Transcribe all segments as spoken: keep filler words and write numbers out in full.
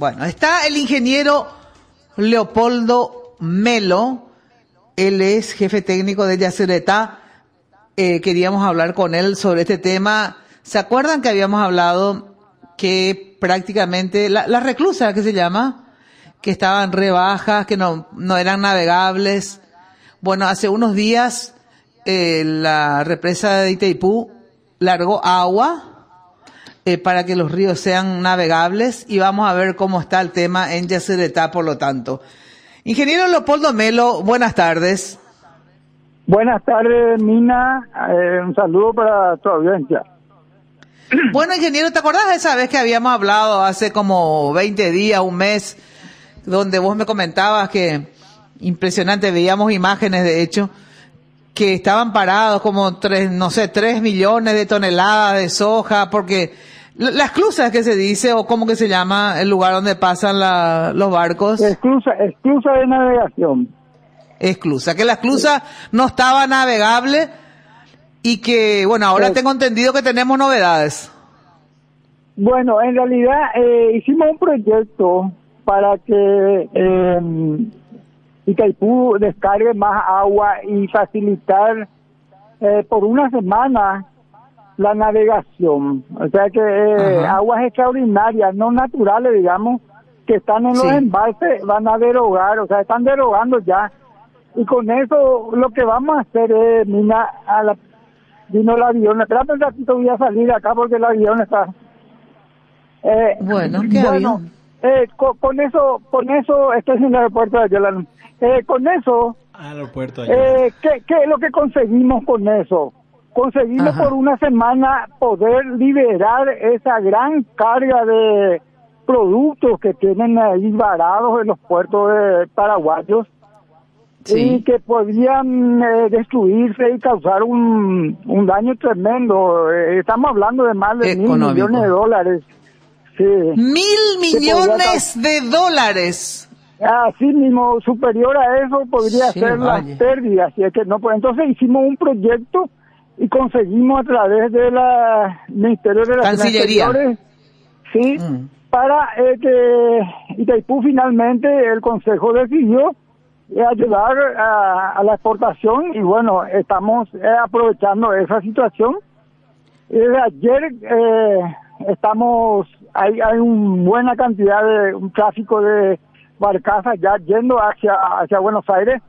Bueno, está el ingeniero Leopoldo Melo, él es jefe técnico de Yacyretá. Eh, queríamos hablar con él sobre este tema. ¿Se acuerdan que habíamos hablado que prácticamente la, las reclusas, que se llama, que estaban re bajas, que no, no eran navegables? Bueno, hace unos días eh, la represa de Itaipú largó agua eh, para que los ríos sean navegables, y vamos a ver cómo está el tema en Yacyretá, por lo tanto. Ingeniero Leopoldo Melo, buenas tardes. Buenas tardes, Mina. Eh, un saludo para tu audiencia. Bueno, ingeniero, ¿te acordás de esa vez que habíamos hablado hace como veinte días, un mes, donde vos me comentabas que, impresionante, veíamos imágenes, de hecho, que estaban parados como tres, no sé, tres millones de toneladas de soja, porque las esclusas, que se dice, o cómo que se llama el lugar donde pasan la, los barcos? Esclusa, esclusa de navegación. Esclusa, que la esclusa no estaba navegable, y que, bueno, ahora Sí. tengo entendido que tenemos novedades. Bueno, en realidad eh, hicimos un proyecto para que eh, Itaipú descargue más agua y facilitar eh, por una semana la navegación. O sea que eh, aguas extraordinarias, no naturales, digamos, que están en los Sí. embalses, van a derogar, o sea, están derogando ya. Y con eso lo que vamos a hacer es, Mina, a la, vino el avión, espérate un ratito, voy a salir acá porque el avión está... Eh, Bueno, ¿qué bueno, avión? eh, con, con eso, con eso, estoy en el aeropuerto de Ayala. Eh, con eso, Aeropuerto eh, ¿qué, ¿qué es lo que conseguimos con eso? Conseguimos Ajá. por una semana poder liberar esa gran carga de productos que tienen ahí varados en los puertos de paraguayos, Sí. y que podían eh, destruirse y causar un, un daño tremendo. Eh, estamos hablando de más de mil Económico. millones de dólares. Sí. Mil millones podría de dólares. Así mismo, superior a eso podría Sí, ser vaya. las pérdidas. Y es que no, pues, entonces hicimos un proyecto y conseguimos a través de la Ministerio de Relaciones Cancillería. Exteriores, sí, Mm. para eh, que Itaipú finalmente, el Consejo decidió eh, ayudar a, a la exportación, y bueno, estamos eh, aprovechando esa situación. Desde ayer eh, estamos, hay, hay una buena cantidad de un tráfico de barcazas ya yendo hacia, hacia Buenos Aires,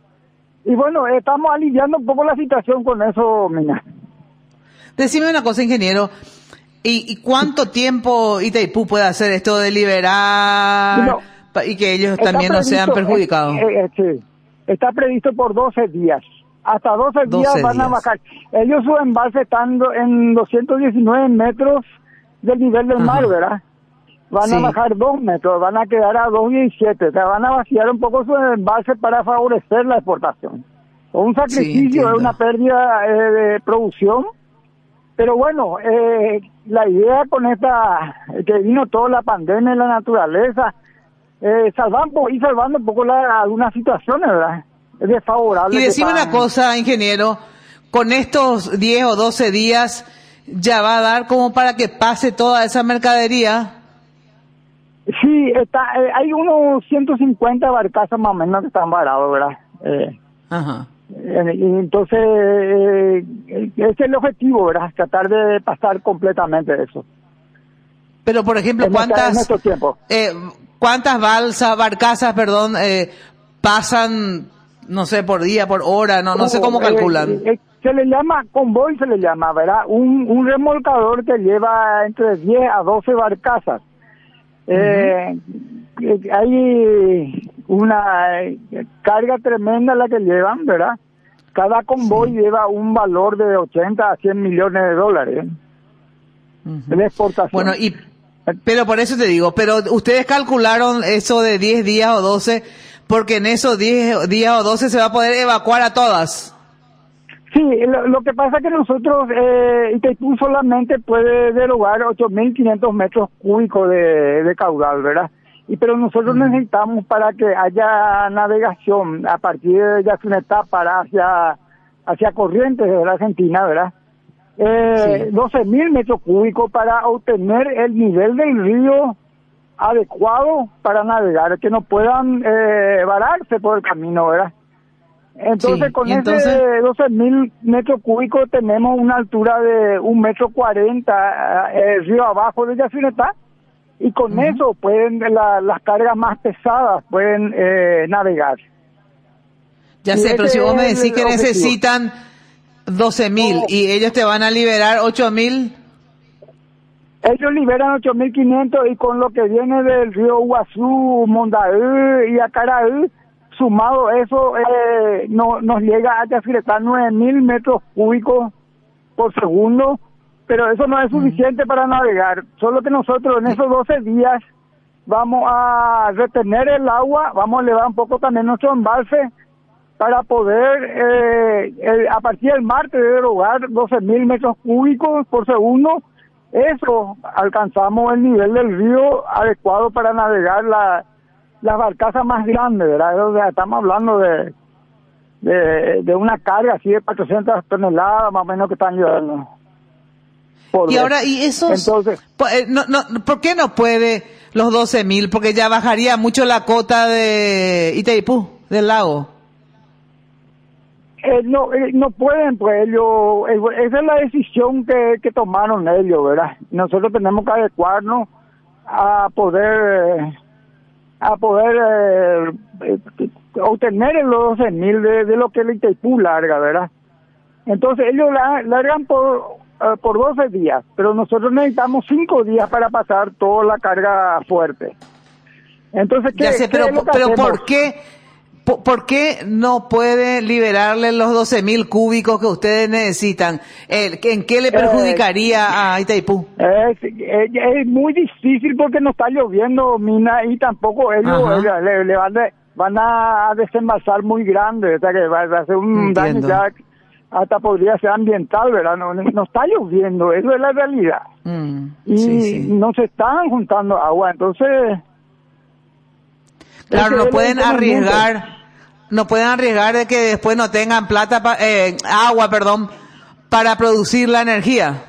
y bueno, estamos aliviando un poco la situación con eso, Mina. Decime una cosa, ingeniero. ¿Y, y cuánto tiempo Itaipú puede hacer esto de liberar No, pa- y que ellos Está también no sean previsto, perjudicados? eh, eh, sí, está previsto por doce días. Hasta doce, doce días van a días. bajar. Ellos, su embalse están do- en doscientos diecinueve metros del nivel del Ajá. mar, ¿verdad? Van Sí. a bajar dos metros, van a quedar a dos diecisiete. O sea, van a vaciar un poco su embalse para favorecer la exportación. Un sacrificio, entiendo. es una pérdida eh, de producción. Pero bueno, eh, la idea con esta, que vino toda la pandemia y la naturaleza, eh, salvando, y salvando un poco la, algunas situaciones, ¿verdad? Es desfavorable. Y que decime una están- cosa, ingeniero, con estos diez o doce días, ¿ya va a dar como para que pase toda esa mercadería? Sí, está, eh, hay unos ciento cincuenta barcazas más o menos que están varados, ¿verdad? Eh, Ajá. eh, y entonces, eh, ese es el objetivo, ¿verdad? Tratar de pasar completamente eso. Pero, por ejemplo, En esta- en ¿cuántas, estos tiempos. eh, cuántas balsas, barcazas, perdón, eh, pasan, no sé, por día, por hora, no, no sé cómo Eh, calculan? eh, se le llama convoy, se le llama, ¿verdad? Un, un remolcador que lleva entre diez a doce barcazas. Eh, eh, hay una eh, carga tremenda la que llevan, ¿verdad? Cada convoy lleva un valor de ochenta a cien millones de dólares Ujú. de exportación. Bueno, y, pero por eso te digo, pero ustedes calcularon eso de diez días o doce, porque en esos diez días o doce se va a poder evacuar a todas. Sí, lo, lo que pasa es que nosotros, eh, Itaipú solamente puede derogar ocho mil quinientos metros cúbicos de, de caudal, ¿verdad? Y pero nosotros Mm. necesitamos, para que haya navegación a partir de Yacyretá para hacia, hacia Corrientes de la Argentina, ¿verdad? Eh, Sí. doce mil metros cúbicos para obtener el nivel del río adecuado para navegar, que no puedan eh, vararse por el camino, ¿verdad? Entonces, Sí, con y entonces, ese doce mil metros cúbicos tenemos una altura de un metro cuarenta eh, río abajo de Yacyretá, y con uh-huh. eso pueden la, las cargas más pesadas pueden eh, navegar. Ya Y sé, pero si vos me decís que objetivo. necesitan doce mil No. y ellos te van a liberar ocho mil. Ellos liberan ocho mil quinientos y con lo que viene del río Iguazú, Mondaú y Acaraú, sumado eso, eh, no, nos llega a Yacyretá nueve mil metros cúbicos por segundo, pero eso no es suficiente mm. para navegar. Solo que nosotros en esos doce días vamos a retener el agua, vamos a elevar un poco también nuestro embalse para poder, eh, eh, a partir del martes, derogar doce mil metros cúbicos por segundo. Eso alcanzamos el nivel del río adecuado para navegar la, las barcazas más grandes, ¿verdad? O sea, estamos hablando de, de, de una carga así de cuatrocientas toneladas más o menos que están llevando. Y vez. Ahora, ¿y esos? Entonces, no, no, ¿por qué no puede los doce mil? Porque ya bajaría mucho la cota de Itaipú, del lago. Eh, no, eh, no pueden, pues ellos, eh, esa es la decisión que, que tomaron ellos, ¿verdad? Nosotros tenemos que adecuarnos a poder, eh, a poder eh, eh, obtener los doce mil de, de lo que el Itaipú larga, ¿verdad? Entonces ellos la, largan por, uh, por doce días, pero nosotros necesitamos cinco días para pasar toda la carga fuerte. Entonces, ¿qué, ya sé, ¿qué pero, es lo que pero hacemos? ¿por qué? ¿Por qué no puede liberarle los doce mil cúbicos que ustedes necesitan? ¿En qué le perjudicaría eh, a Itaipú? Es, es, es muy difícil porque no está lloviendo, Mina, y tampoco ellos le, le van, de, van a desembalsar muy grande, o sea que va a hacer un Entiendo. daño ya, hasta podría ser ambiental, ¿verdad? No, no está lloviendo, eso es la realidad. Mm, y sí, sí. no se están juntando agua, entonces... Claro, no pueden arriesgar, no pueden arriesgar de que después no tengan plata, pa, eh, agua, perdón, para producir la energía.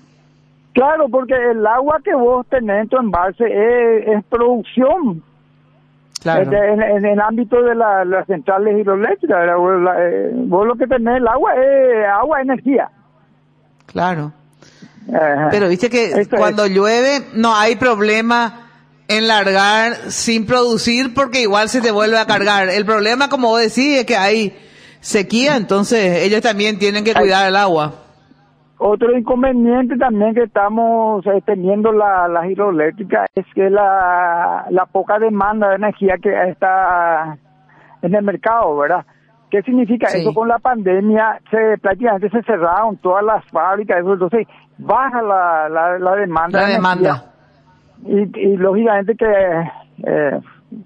Claro, porque el agua que vos tenés en tu embalse es, es producción. Claro. En, en, en el ámbito de la, las centrales hidroeléctricas, la, la, eh, vos lo que tenés, el agua es agua, energía. Claro. Ajá. Pero viste que Esto cuando es. llueve no hay problema en largar sin producir porque igual se te vuelve a cargar. El problema, como vos decís, es que hay sequía, entonces ellos también tienen que cuidar el agua. Otro inconveniente también que estamos eh, teniendo la, las hidroeléctricas es que la, la poca demanda de energía que está en el mercado, ¿verdad? ¿Qué significa sí. eso? Con la pandemia se prácticamente se cerraron todas las fábricas, eso, entonces baja la, la, la demanda. La de demanda. Energía. Y, y lógicamente que eh,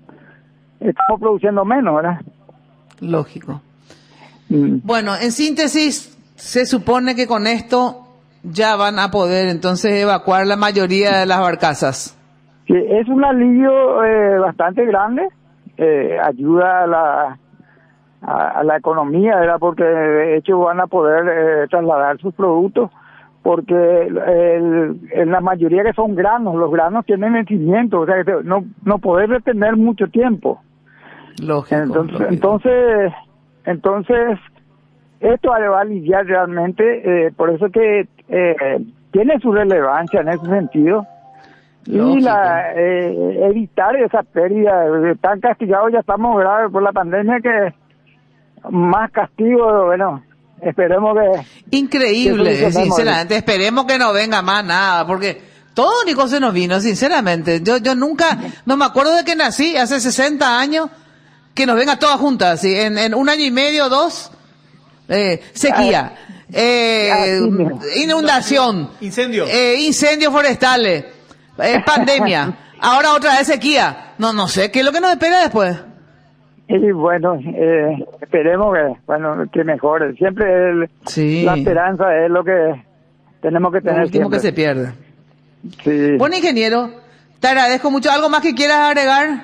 estamos produciendo menos, ¿verdad? Lógico. Mm. Bueno, en síntesis, se supone que con esto ya van a poder entonces evacuar la mayoría de las barcazas. Sí, es un alivio eh, bastante grande, eh, ayuda a la a, a la economía, ¿verdad? Porque de hecho van a poder eh, trasladar sus productos. Porque el, en la mayoría que son granos, los granos tienen vencimiento, o sea, que no no poder retener mucho tiempo. Lógico. Entonces, lógico. entonces, entonces esto va a aliviar realmente, eh, por eso que eh, tiene su relevancia en ese sentido. Lógico. Y la eh, evitar esa pérdida, tan castigados ya estamos graves por la pandemia que más castigo, bueno. Esperemos que... Increíble, que sinceramente. Esperemos que no venga más nada, porque todo Nico se nos vino, sinceramente. Yo yo nunca, no me acuerdo de que nací, hace sesenta años, que nos venga todas juntas, así, en, en un año y medio, dos, eh, sequía, eh, inundación, incendio, eh, incendios forestales, eh, pandemia, ahora otra vez sequía. No, no sé, ¿qué es lo que nos espera después? Y bueno, eh, esperemos que, bueno, que mejore. Siempre el, sí. la esperanza es lo que tenemos que tener. Lo último siempre. que se pierde. Sí. Bueno, ingeniero, te agradezco mucho. ¿Algo más que quieras agregar?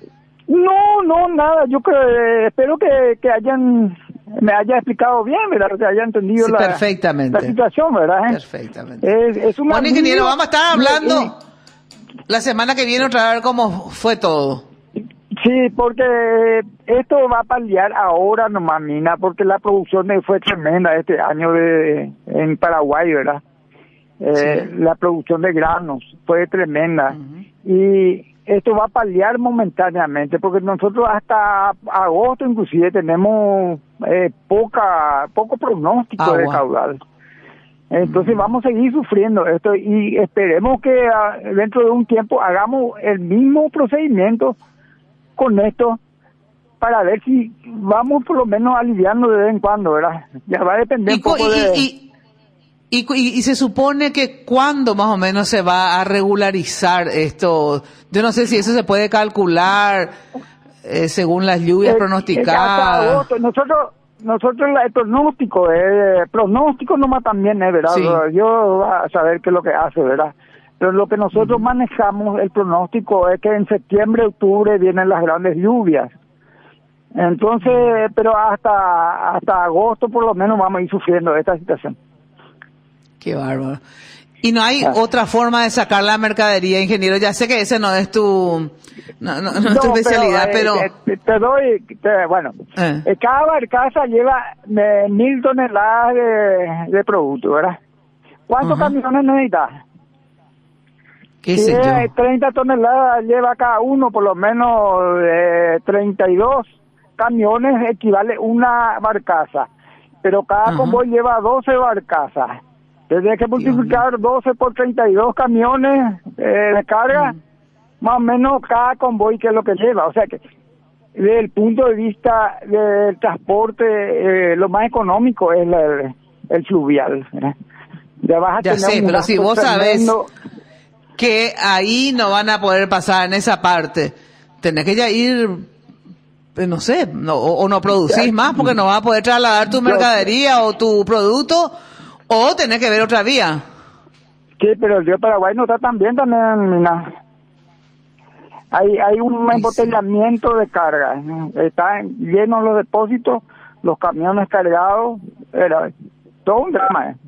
No, no, nada. Yo creo, eh, espero que, que hayan, me haya explicado bien, ¿verdad? Que haya entendido sí, la, perfectamente. la situación, ¿verdad? Perfectamente. Es, es una bueno, ingeniero, vamos a estar hablando. La semana que viene otra vez cómo fue todo. Sí, porque esto va a paliar ahora nomás, Mina, porque la producción de- fue tremenda este año de en Paraguay, ¿verdad? Eh, Sí. La producción de granos fue tremenda. Ujú. Y esto va a paliar momentáneamente, porque nosotros hasta agosto inclusive tenemos eh, poca poco pronóstico de Agua. caudal. Entonces vamos a seguir sufriendo esto y esperemos que ah, dentro de un tiempo hagamos el mismo procedimiento con esto para ver si vamos por lo menos aliviando de vez en cuando, ¿verdad? Ya va a depender Y, un cu- poco y, de... y, y, cu- y- y se supone que cuándo más o menos se va a regularizar esto. Yo no sé si eso se puede calcular eh, según las lluvias Eh, eh, hasta pronosticadas. agosto. Nosotros, nosotros la- el pronóstico, eh, pronóstico nomás también es, ¿verdad? Sí. Yo voy a saber qué es lo que hace, ¿verdad? Pero lo que nosotros manejamos, el pronóstico es que en septiembre, octubre vienen las grandes lluvias. Entonces, pero hasta hasta agosto por lo menos vamos a ir sufriendo esta situación. Qué bárbaro. Y no hay Ah. otra forma de sacar la mercadería, ingeniero. Ya sé que ese no es tu, no, no, no es tu No, especialidad, pero, pero, eh, te, te doy, te- bueno, Eh. eh, cada barcaza lleva eh, mil toneladas de, de producto, ¿verdad? ¿Cuántos Ajá. camiones necesitas? qué Si sé es yo. treinta toneladas lleva cada uno, por lo menos eh, treinta y dos camiones equivale una barcaza, pero cada Ajá. convoy lleva doce barcazas. Tendría que multiplicar doce por treinta y dos camiones eh, de carga, más o menos cada convoy que es lo que lleva. O sea que desde el punto de vista del transporte, eh, lo más económico es la- el, el fluvial, ¿verdad? Ya vas a Ya tener sé, un pero gasto si vos sabés tremendo. que ahí no van a poder pasar en esa parte, tenés que ya ir, eh, no sé, no, o, o no producís más porque no vas a poder trasladar tu Yo- mercadería o tu producto, o tenés que ver otra vía. Sí, pero el río Paraguay no está tan bien también, Mina. Hay, hay un Sí, embotellamiento de carga. ¿no? Están llenos los depósitos, los camiones cargados. Era todo un drama. ¿eh?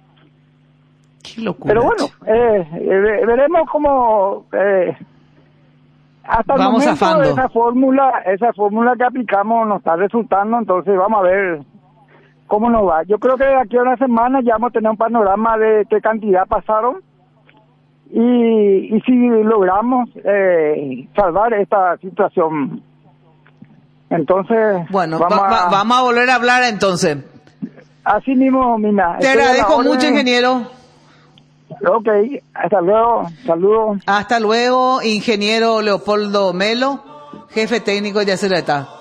Qué locura. Pero bueno, che. eh, eh, veremos cómo... Eh, hasta el Vamos momento zafando. esa fórmula, esa fórmula que aplicamos nos está resultando, entonces vamos a ver cómo nos va. Yo creo que de aquí a una semana ya vamos a tener un panorama de qué cantidad pasaron y, y si logramos eh, salvar esta situación. Entonces, Bueno, vamos, va- va- a, vamos a volver a hablar entonces. así mismo, Mina. Te Estoy a la agradezco orden. mucho, ingeniero. Ok, hasta luego, saludos. Hasta luego, ingeniero Leopoldo Melo, jefe técnico de Yacyretá.